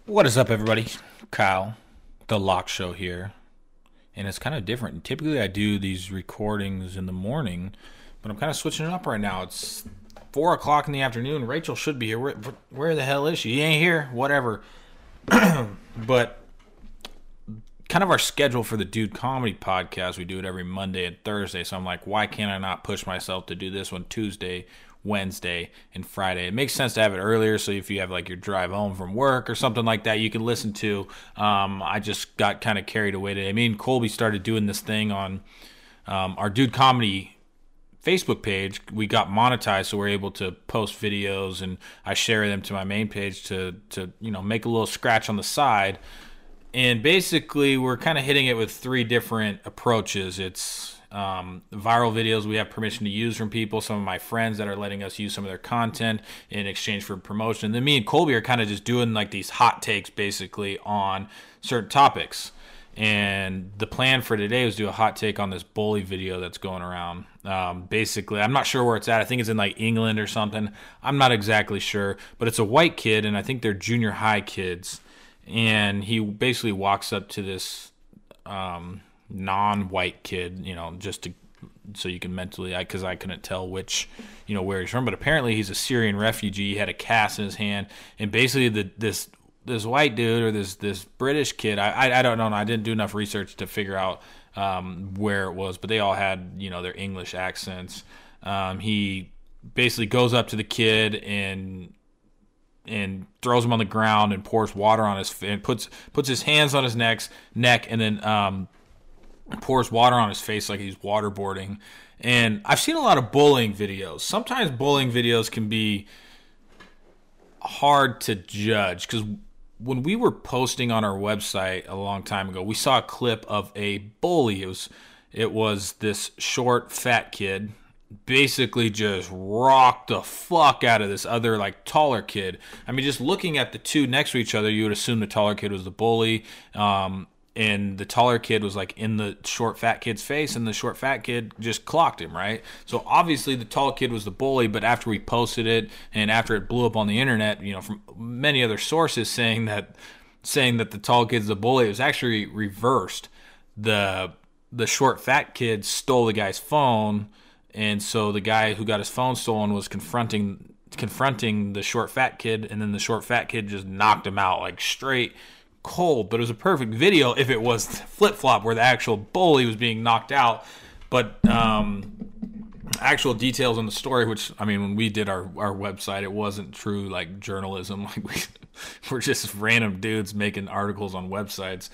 What is up, everybody? Kyle, the Lock Show here. And it's kind of different. Typically, I do these recordings in the morning, but I'm kind of switching it up right now. It's 4 o'clock in the afternoon. Rachel should be here. Where the hell is she? She ain't here. Whatever. But kind of our schedule for the Dude Comedy Podcast, we do it every Monday and Thursday. So I'm like, why can't I not push myself to do this one Tuesday, Wednesday, and Friday? It makes sense to have it earlier, so if you have like your drive home from work or something like that, you can listen to. I just got kind of carried away today. Me and Colby started doing this thing on our Dude Comedy Facebook page. We got monetized, so we're able to post videos, and I share them to my main page to make a little scratch on the side. And basically, we're kind of hitting it with three different approaches. It's viral videos we have permission to use from people, some of my friends that are letting us use some of their content in exchange for promotion. And then me and Colby are kind of just doing like these hot takes basically on certain topics. And the plan for today was to do a hot take on this bully video that's going around. Basically, I'm not sure where it's at. I think it's in like England or something. I'm not exactly sure. But it's a white kid, and I think they're junior high kids. And he basically walks up to this non-white kid, so you can mentally, because I couldn't tell which, where he's from. But apparently he's a Syrian refugee. He had a cast in his hand, and basically this white dude or this British kid, I don't know. I didn't do enough research to figure out where it was, but they all had their English accents. He basically goes up to the kid and throws him on the ground and pours water on his and puts his hands on his neck and then pours water on his face like he's waterboarding. And I've seen a lot of bullying videos. Sometimes bullying videos can be hard to judge, because when we were posting on our website a long time ago, we saw a clip of a bully. It was this short, fat kid basically just rocked the fuck out of this other like taller kid. I mean, just looking at the two next to each other, you would assume the taller kid was the bully, and the taller kid was like in the short fat kid's face, and the short fat kid just clocked him, right? So obviously the tall kid was the bully, but after we posted it and after it blew up on the internet, from many other sources saying that the tall kid's the bully, it was actually reversed. The short fat kid stole the guy's phone. And so the guy who got his phone stolen was confronting the short fat kid, and then the short fat kid just knocked him out like straight cold. But it was a perfect video if it was flip-flop where the actual bully was being knocked out. But actual details on the story, which, I mean, when we did our website, it wasn't true like journalism. Like we're just random dudes making articles on websites.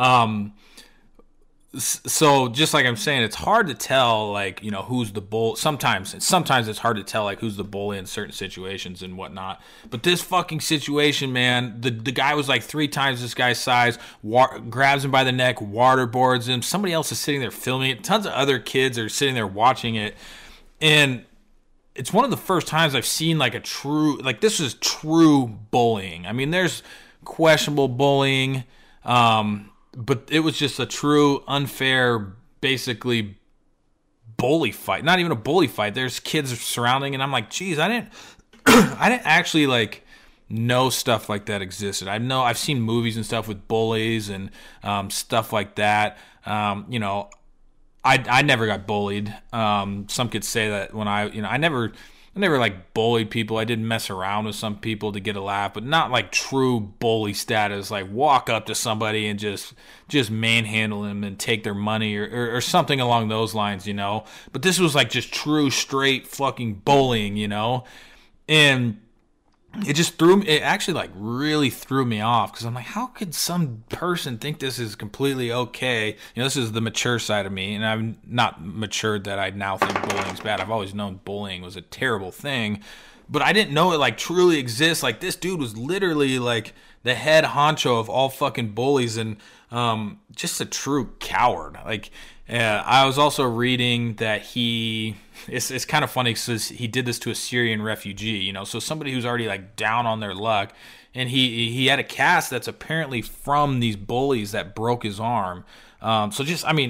So just like I'm saying, it's hard to tell, like, who's the bull. Sometimes it's hard to tell, like, who's the bully in certain situations and whatnot. But this fucking situation, man, the guy was like 3 times this guy's size, grabs him by the neck, waterboards him. Somebody else is sitting there filming it. Tons of other kids are sitting there watching it. And it's one of the first times I've seen like this is true bullying. I mean, there's questionable bullying, but it was just a true, unfair, basically bully fight. Not even a bully fight. There's kids surrounding, and I'm like, geez, I didn't actually like know stuff like that existed. I've seen movies and stuff with bullies and stuff like that. I never got bullied. Some could say that when I never like bullied people. I did mess around with some people to get a laugh, but not like true bully status, like walk up to somebody and just manhandle them and take their money or something along those lines, But this was like just true, straight fucking bullying, And it actually like really threw me off, because I'm like, how could some person think this is completely okay? This is the mature side of me, and I'm not matured that I now think bullying's bad. I've always known bullying was a terrible thing, but I didn't know it like truly exists. Like, this dude was literally like the head honcho of all fucking bullies, and just a true coward. Like, I was also reading that it's kind of funny because he did this to a Syrian refugee, so somebody who's already like down on their luck, and he had a cast that's apparently from these bullies that broke his arm. So just, I mean,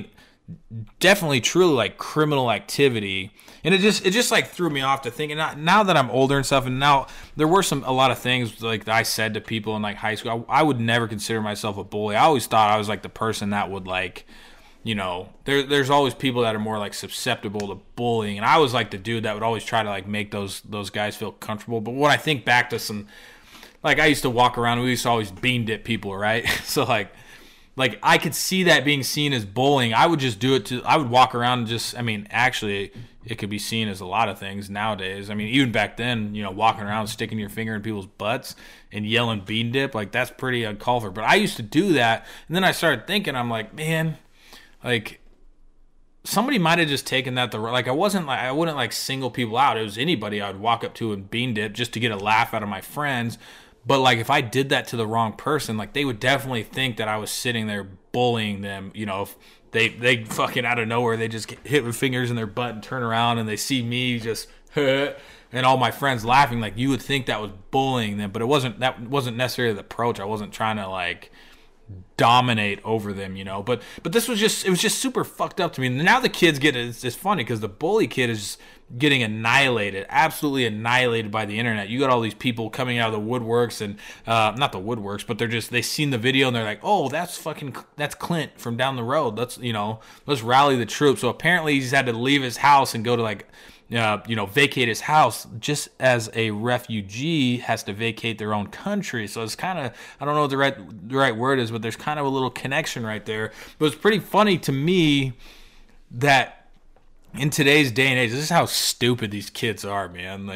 definitely truly like criminal activity. And it just like threw me off to thinking, now that I'm older and stuff, and now there were a lot of things like that I said to people in like high school. I would never consider myself a bully. I always thought I was like the person that would like, there's always people that are more like susceptible to bullying, and I was like the dude that would always try to like make those guys feel comfortable. But when I think back to some, like I used to walk around, we used to always bean dip people, right? So like I could see that being seen as bullying. I would just do it I would walk around and just, actually it could be seen as a lot of things nowadays. Even back then, walking around sticking your finger in people's butts and yelling bean dip, like that's pretty uncalled for. But I used to do that, and then I started thinking, I'm like, man, like somebody might have just taken that I wouldn't like single people out. It was anybody I would walk up to and bean dip just to get a laugh out of my friends. But like if I did that to the wrong person, like they would definitely think that I was sitting there bullying them. If they fucking out of nowhere, they just get hit with fingers in their butt and turn around and they see me just and all my friends laughing, like you would think that was bullying them. But that wasn't necessarily the approach. I wasn't trying to like dominate over them, but this was just, it was just super fucked up to me. Now the kids get it. It's funny because the bully kid is getting absolutely annihilated by the internet. You got all these people coming out of the woodworks, and not the woodworks, but they seen the video and they're like, oh, that's Clint from down the road. Let's rally the troops. So apparently he's had to leave his house and go to like vacate his house, just as a refugee has to vacate their own country. So it's kind of, I don't know what the right word is, but there's kind of a little connection right there. But it's pretty funny to me that in today's day and age, this is how stupid these kids are, man.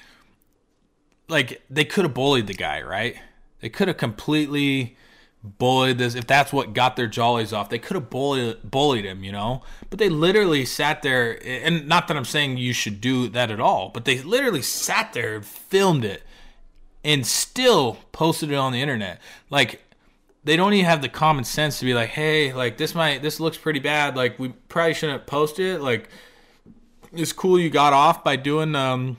Like they could have bullied the guy, right? They could have completely bullied this. If that's what got their jollies off, they could have bullied him, but they literally sat there, and not that I'm saying you should do that at all, but they literally sat there and filmed it and still posted it on the internet. Like they don't even have the common sense to be like, hey, like this looks pretty bad, like we probably shouldn't post it. Like it's cool you got off by doing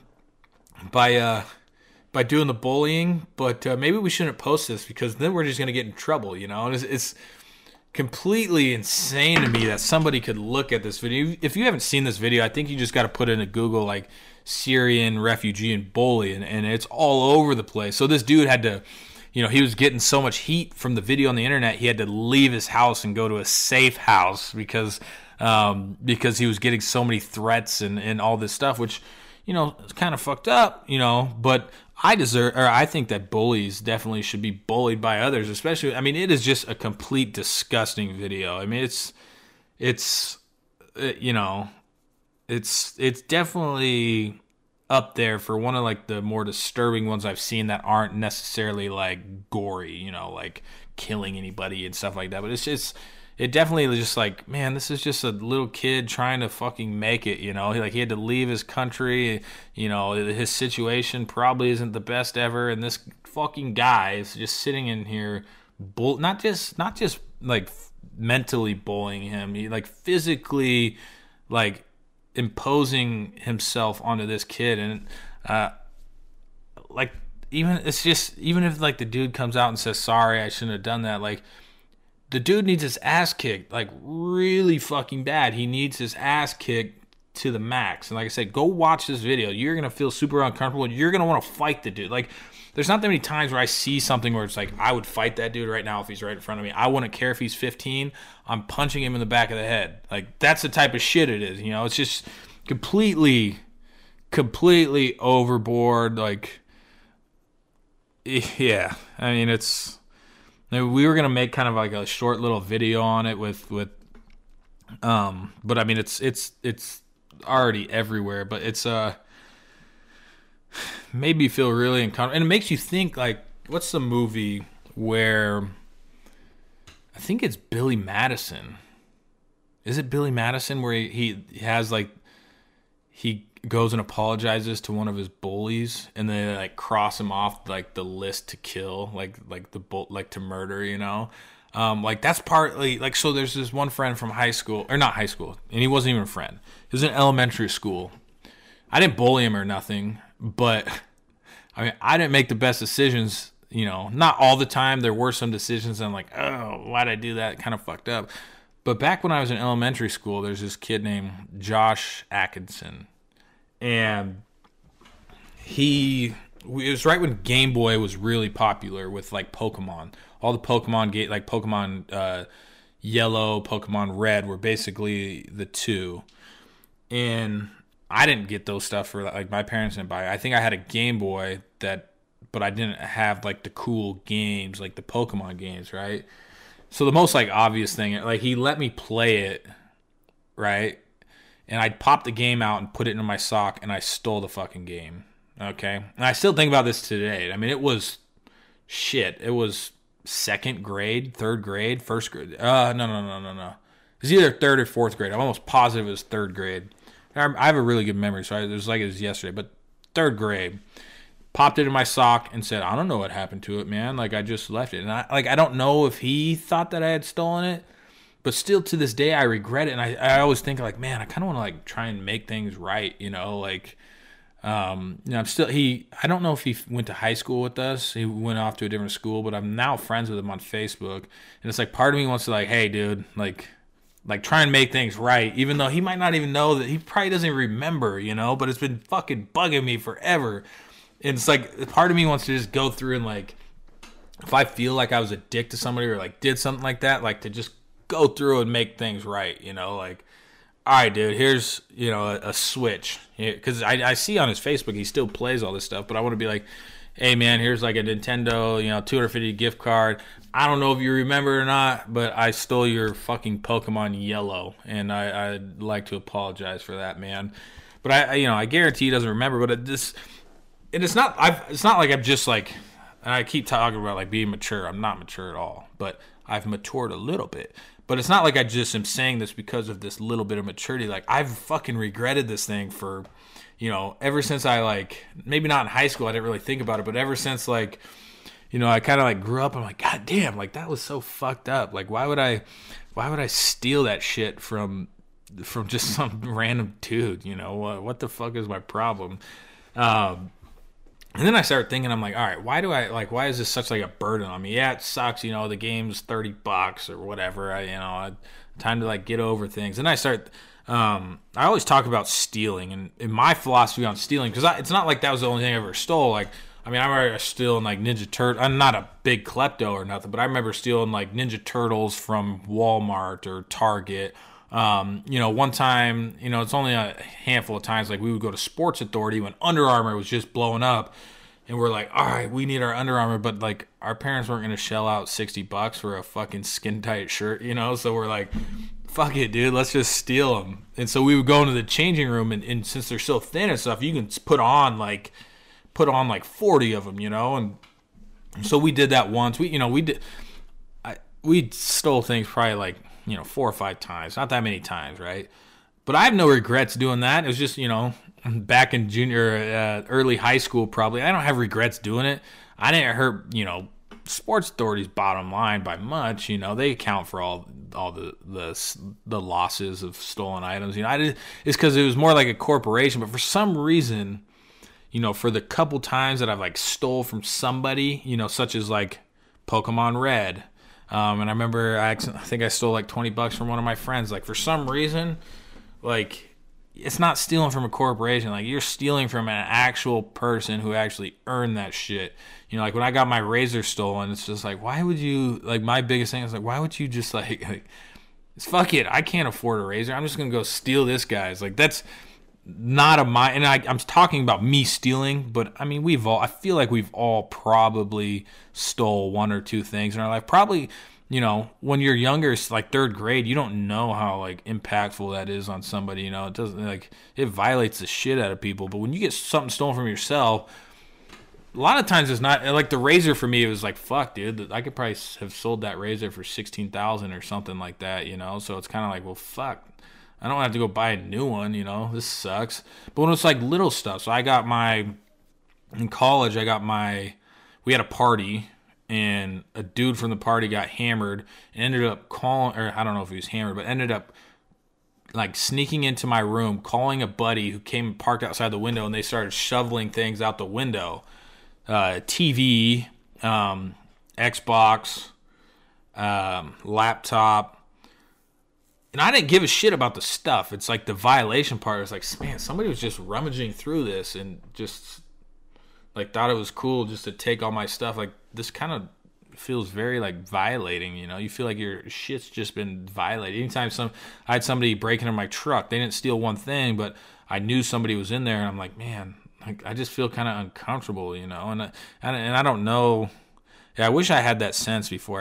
by doing the bullying, but maybe we shouldn't post this because then we're just going to get in trouble, And it's completely insane to me that somebody could look at this video. If you haven't seen this video, I think you just got to put into Google like Syrian refugee and bully, and it's all over the place. So this dude had to, he was getting so much heat from the video on the internet, he had to leave his house and go to a safe house because he was getting so many threats and all this stuff, which, it's kind of fucked up, but I think that bullies definitely should be bullied by others, especially, it is just a complete disgusting video. It's definitely up there for one of like the more disturbing ones I've seen that aren't necessarily like gory, like killing anybody and stuff like that. But it definitely was just like, man, this is just a little kid trying to fucking make it, he had to leave his country, his situation probably isn't the best ever, and this fucking guy is just sitting in here, not just like mentally bullying him, he like physically like imposing himself onto this kid, and like even if like the dude comes out and says sorry, I shouldn't have done that, like the dude needs his ass kicked, like really fucking bad. He needs his ass kicked to the max. And like I said, go watch this video. You're going to feel super uncomfortable. You're going to want to fight the dude. Like, there's not that many times where I see something where it's like, I would fight that dude right now if he's right in front of me. I wouldn't care if he's 15. I'm punching him in the back of the head. Like, that's the type of shit it is. It's just completely overboard. Like, yeah. We were gonna make kind of like a short little video on it with but it's already everywhere. But it's made me feel really uncomfortable, and it makes you think like, what's the movie where I think it's Billy Madison? Is it Billy Madison where he has like he goes and apologizes to one of his bullies, and they like cross him off like the list to kill, like to murder, like that's partly like, so there's this one friend from high school, or not high school, and he wasn't even a friend. He was in elementary school. I didn't bully him or nothing, but I didn't make the best decisions, not all the time. There were some decisions I'm like, oh, why'd I do that? Kind of fucked up. But back when I was in elementary school, there's this kid named Josh Atkinson, and it was right when Game Boy was really popular with like Pokemon. All the Pokemon like Pokemon Yellow, Pokemon Red were basically the two. And I didn't get those stuff for like my parents didn't buy it. I think I had a Game Boy but I didn't have like the cool games, like the Pokemon games, right? So the most like obvious thing, like he let me play it, right? And I popped the game out and put it in my sock, and I stole the fucking game. Okay, and I still think about this today. I mean, it was shit. It was second grade, third grade, first grade. No. It was either third or fourth grade. I'm almost positive it was third grade. I have a really good memory, so it was like it was yesterday. But third grade, popped it in my sock and said, "I don't know what happened to it, man. Like I just left it." And I don't know if he thought that I had stolen it, but still to this day I regret it. And I always think like, man, I kind of want to like try and make things right, you know, like. I'm still I don't know if he went to high school with us. He went off to a different school, but I'm now friends with him on Facebook. And it's like part of me wants to like, hey dude, like try and make things right, even though he might not even know that he probably doesn't remember, you know, but it's been fucking bugging me forever. And it's like part of me wants to just go through and like, if I feel like I was a dick to somebody or like did something like that, like to just go through and make things right, you know, like, all right, dude, here's, you know, a Switch. Because I see on his Facebook he still plays all this stuff, but I want to be like, hey, man, here's like a Nintendo, you know, $250 gift card. I don't know if you remember or not, but I stole your fucking Pokemon Yellow, and I'd like to apologize for that, man. But I guarantee he doesn't remember. But it's not like I'm just like, and I keep talking about like being mature. I'm not mature at all, but I've matured a little bit. But it's not like I just am saying this because of this little bit of maturity. Like, I've fucking regretted this thing for, you know, ever since I, like, maybe not in high school, I didn't really think about it, but ever since, like, you know, I kind of, like, grew up, I'm like, God damn, like, that was so fucked up. Like, why would I steal that shit from just some random dude, you know? What the fuck is my problem? And then I started thinking, I'm like, all right, why is this such like a burden on me? Yeah, it sucks, you know, the game's $30 or whatever. Time to like get over things. And I always talk about stealing and my philosophy on stealing, because it's not like that was the only thing I ever stole. Like, I mean, I remember stealing like Ninja Turtle. I'm not a big klepto or nothing, but I remember stealing like Ninja Turtles from Walmart or Target. You know, one time, you know, it's only a handful of times, like we would go to Sports Authority when Under Armour was just blowing up, and we're like, all right, we need our Under Armour, but like our parents weren't going to shell out $60 for a fucking skin tight shirt, you know? So we're like, fuck it, dude, let's just steal them. And so we would go into the changing room, and since they're so thin and stuff, you can put on like 40 of them, you know? And so we did that once. We stole things probably like, you know, 4 or 5 times, not that many times, right? But I have no regrets doing that. It was just, you know, back in early high school, probably. I don't have regrets doing it. I didn't hurt, you know, Sports Authority's bottom line by much. You know, they account for all the losses of stolen items. You know, it's because it was more like a corporation. But for some reason, you know, for the couple times that I've like stole from somebody, you know, such as like Pokemon Red. And I remember I think I stole like $20 from one of my friends. Like, for some reason, like, it's not stealing from a corporation. Like, you're stealing from an actual person who actually earned that shit. You know, like when I got my razor stolen, it's just like, why would you, like, my biggest thing is like, why would you just like fuck it, I can't afford a razor, I'm just gonna go steal this guy's. Like, that's not and I'm talking about me stealing, but I mean, I feel like we've all probably stole 1 or 2 things in our life. Probably, you know, when you're younger, it's like 3rd grade, you don't know how like impactful that is on somebody, you know. It doesn't, like, it violates the shit out of people. But when you get something stolen from yourself, a lot of times it's not, like the razor for me, it was like, fuck, dude, I could probably have sold that razor for $16,000 or something like that, you know. So it's kind of like, well, fuck, I don't have to go buy a new one, you know. This sucks. But when it's like little stuff, so in college, we had a party, and a dude from the party got hammered and ended up calling, or I don't know if he was hammered, but ended up like sneaking into my room, calling a buddy who came and parked outside the window, and they started shoveling things out the window. TV, Xbox, laptop, And I didn't give a shit about the stuff. It's like the violation part. It's like, man, somebody was just rummaging through this and just like thought it was cool just to take all my stuff. Like, this kind of feels very like violating, you know. You feel like your shit's just been violated. Anytime I had somebody break into my truck, they didn't steal one thing, but I knew somebody was in there, and I'm like, man, like, I just feel kind of uncomfortable, you know. And I don't know. Yeah, I wish I had that sense before I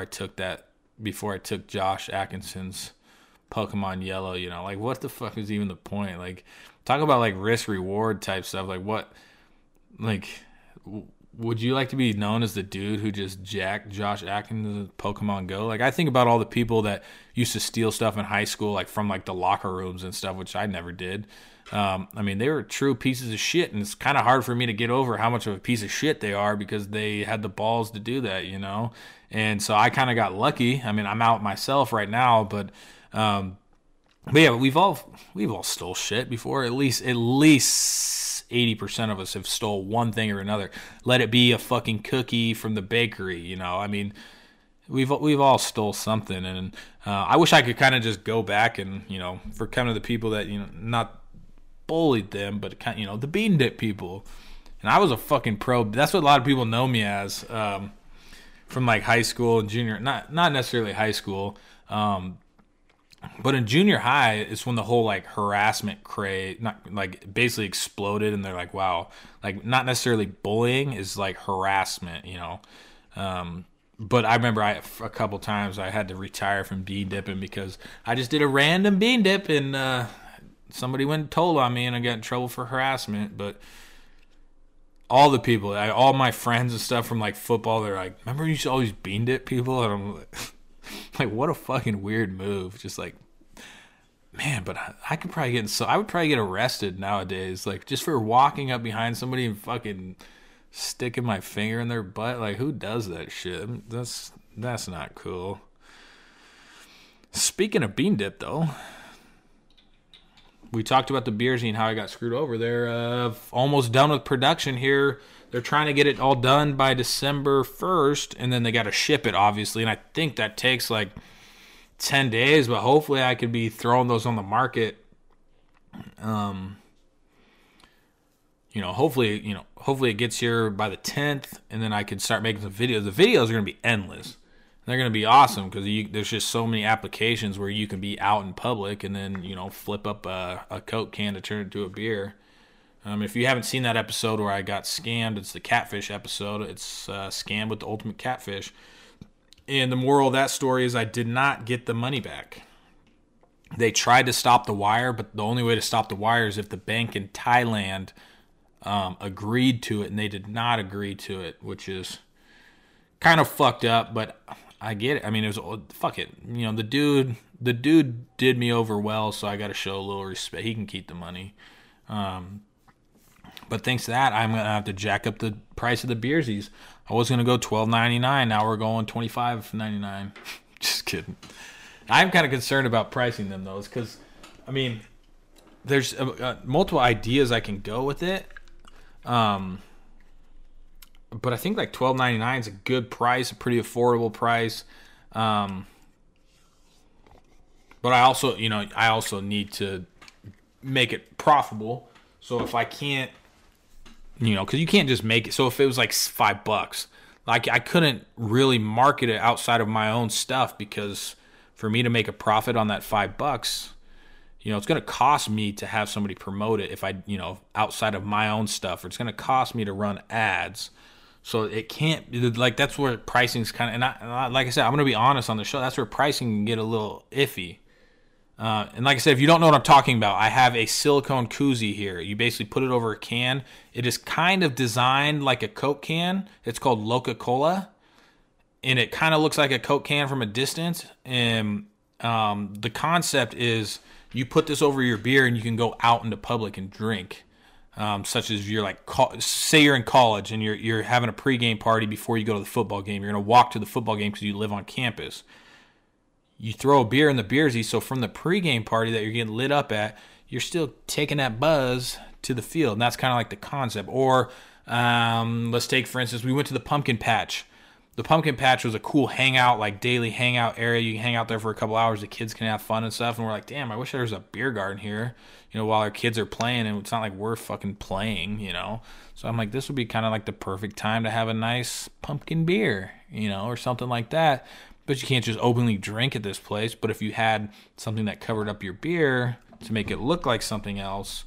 took Josh Atkinson's Pokemon Yellow, you know. Like, what the fuck is even the point? Like, talk about like risk reward type stuff. Like, what, like, would you like to be known as the dude who just jacked Josh Atkins' Pokemon Go? Like, I think about all the people that used to steal stuff in high school, like from like the locker rooms and stuff, which I never did. I mean, they were true pieces of shit, and it's kind of hard for me to get over how much of a piece of shit they are because they had the balls to do that, you know? And so I kind of got lucky. I mean, I'm out myself right now, but yeah, we've all stole shit before. At least 80% of us have stole one thing or another. Let it be a fucking cookie from the bakery, you know? I mean, we've all stole something, and I wish I could kind of just go back and, you know, for kind of the people that, you know, not bullied them, but kind of, you know, the bean dip people. And I was a fucking pro. That's what a lot of people know me as, from like high school and junior, not necessarily high school, but in junior high, it's when the whole like harassment craze, not like basically exploded, and they're like, wow, like not necessarily bullying is like harassment, you know. But I remember a couple times I had to retire from bean dipping because I just did a random bean dip and somebody went and told on me and I got in trouble for harassment. But all the people, all my friends and stuff from like football, they're like, remember you used to always bean dip people? And I'm like, like, what a fucking weird move. Just like, man, but I would probably get arrested nowadays, like just for walking up behind somebody and fucking sticking my finger in their butt. Like, who does that shit? That's not cool. Speaking of bean dip, though, we talked about the Beersy and how I got screwed over. They're almost done with production here. They're trying to get it all done by December 1st, and then they got to ship it, obviously. And I think that takes like 10 days, but hopefully I could be throwing those on the market. You know, hopefully it gets here by the 10th, and then I can start making some videos. The videos are going to be endless. They're going to be awesome because there's just so many applications where you can be out in public and then, you know, flip up a Coke can to turn it into a beer. If you haven't seen that episode where I got scammed, it's the catfish episode. It's Scammed with the Ultimate Catfish. And the moral of that story is I did not get the money back. They tried to stop the wire, but the only way to stop the wire is if the bank in Thailand agreed to it, and they did not agree to it, which is kind of fucked up, but I get it. I mean, it was, fuck it. You know, the dude did me over well, so I got to show a little respect. He can keep the money. But thanks to that, I'm going to have to jack up the price of the Beersies. I was going to go $12.99. Now we're going $25.99. Just kidding. I'm kind of concerned about pricing them, though, because, I mean, there's multiple ideas I can go with it. But I think like $12.99 is a good price, a pretty affordable price. But I also need to make it profitable. So if I can't, you know, because you can't just make it. So if it was like $5, like I couldn't really market it outside of my own stuff, because for me to make a profit on that $5, you know, it's going to cost me to have somebody promote it if I, you know, outside of my own stuff, or it's going to cost me to run ads. So it can't, like, that's where pricing's kind of, and I, like I said, I'm going to be honest on the show, that's where pricing can get a little iffy. And like I said, if you don't know what I'm talking about, I have a silicone koozie here. You basically put it over a can. It is kind of designed like a Coke can. It's called Loca-Cola. And it kind of looks like a Coke can from a distance. And the concept is you put this over your beer and you can go out into public and drink. Such as you're like, say you're in college and you're having a pregame party before you go to the football game. You're going to walk to the football game because you live on campus. You throw a beer in the Beersy, so from the pregame party that you're getting lit up at, you're still taking that buzz to the field. And that's kind of like the concept. Or let's take, for instance, we went to the pumpkin patch. the pumpkin patch was a cool hangout, like daily hangout area. You can hang out there for a couple hours. The kids can have fun and stuff. And we're like, damn, I wish there was a beer garden here, while our kids are playing. And it's not like we're fucking playing, So I'm like, this would be kind of like the perfect time to have a nice pumpkin beer, or something like that. But you can't just openly drink at this place. But if you had something that covered up your beer to make it look like something else,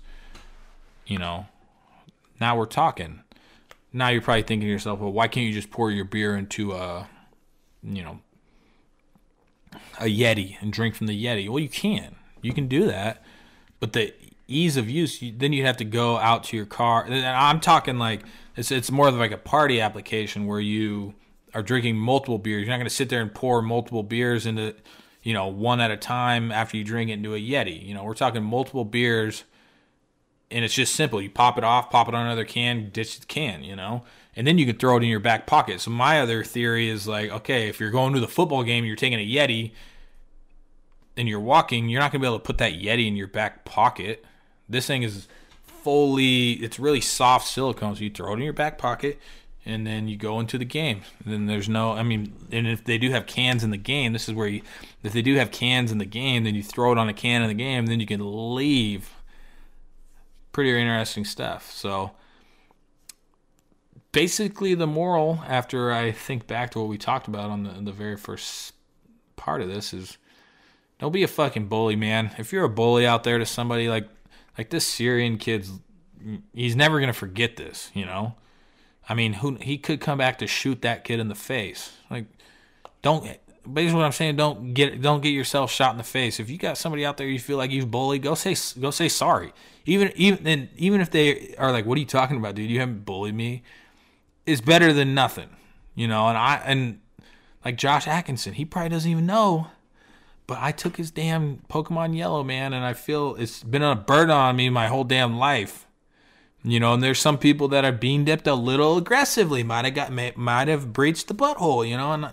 now we're talking. Now you're probably thinking to yourself, well, why can't you just pour your beer into a Yeti and drink from the Yeti? Well, you can. You can do that. But the ease of use, then you'd have to go out to your car. And I'm talking like it's more of like a party application where you are drinking multiple beers. You're not going to sit there and pour multiple beers into, one at a time after you drink it into a Yeti. We're talking multiple beers. And it's just simple. You pop it off, pop it on another can, ditch the can, And then you can throw it in your back pocket. So my other theory is like, okay, if you're going to the football game and you're taking a Yeti and you're walking, you're not going to be able to put that Yeti in your back pocket. This thing is it's really soft silicone. So you throw it in your back pocket and then you go into the game. And then there's and if they do have cans in the game, this is where if they do have cans in the game, then you throw it on a can in the game, and then you can leave. Pretty interesting stuff. So basically the moral, after I think back to what we talked about on the very first part of this, is don't be a fucking bully, man. If you're a bully out there to somebody like this Syrian kid's, he's never going to forget this, he could come back to shoot that kid in the face. Basically what I'm saying, don't get yourself shot in the face. If you got somebody out there you feel like you've bullied, go say sorry. Even if they are like, what are you talking about, dude? You haven't bullied me. It's better than nothing, and like Josh Atkinson, he probably doesn't even know, but I took his damn Pokemon Yellow, man, and I feel it's been a burden on me my whole damn life. And there's some people that are being dipped a little aggressively, might have breached the butthole, and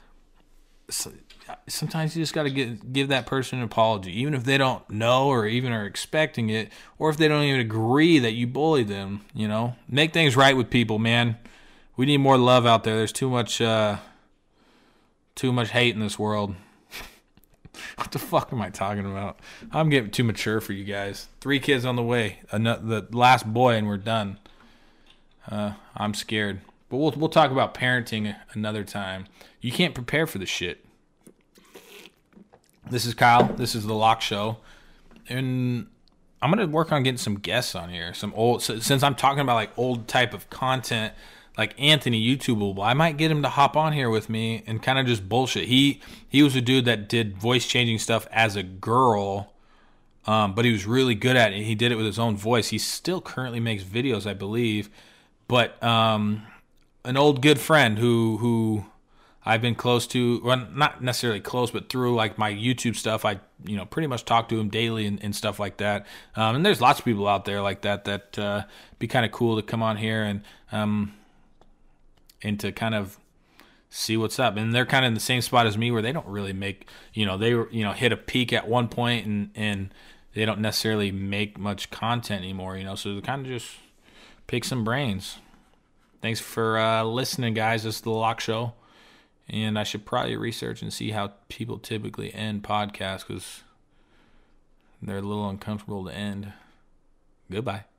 sometimes you just got to give that person an apology, even if they don't know or even are expecting it, or if they don't even agree that you bullied them. Make things right with people, man. We need more love out there. There's too much hate in this world. What the fuck am I talking about? I'm getting too mature for you guys. 3 kids on the way. The last boy, and we're done. I'm scared. But we'll talk about parenting another time. You can't prepare for the shit. This is Kyle. This is The Lock Show. And I'm going to work on getting some guests on here. Since I'm talking about like old type of content, like Anthony YouTubeable, I might get him to hop on here with me and kind of just bullshit. He was a dude that did voice changing stuff as a girl, but he was really good at it. He did it with his own voice. He still currently makes videos, I believe. But an old good friend who I've been close to, well, not necessarily close, but through like my YouTube stuff, I pretty much talk to him daily and stuff like that. And there's lots of people out there like that be kind of cool to come on here and to kind of see what's up. And they're kind of in the same spot as me where they don't really make, they hit a peak at one point and they don't necessarily make much content anymore, so they kind of just pick some brains. Thanks for listening, guys. This is The Lock Show. And I should probably research and see how people typically end podcasts because they're a little uncomfortable to end. Goodbye.